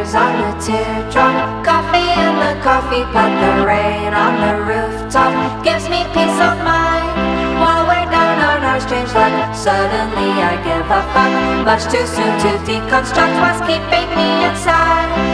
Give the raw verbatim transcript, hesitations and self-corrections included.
fingers on the teardrop. Coffee in the coffee pot, the rain on the rooftop gives me peace of mind. While we're down on our strange luck, suddenly I give a fuck. Much too soon to deconstruct what's keeping me inside.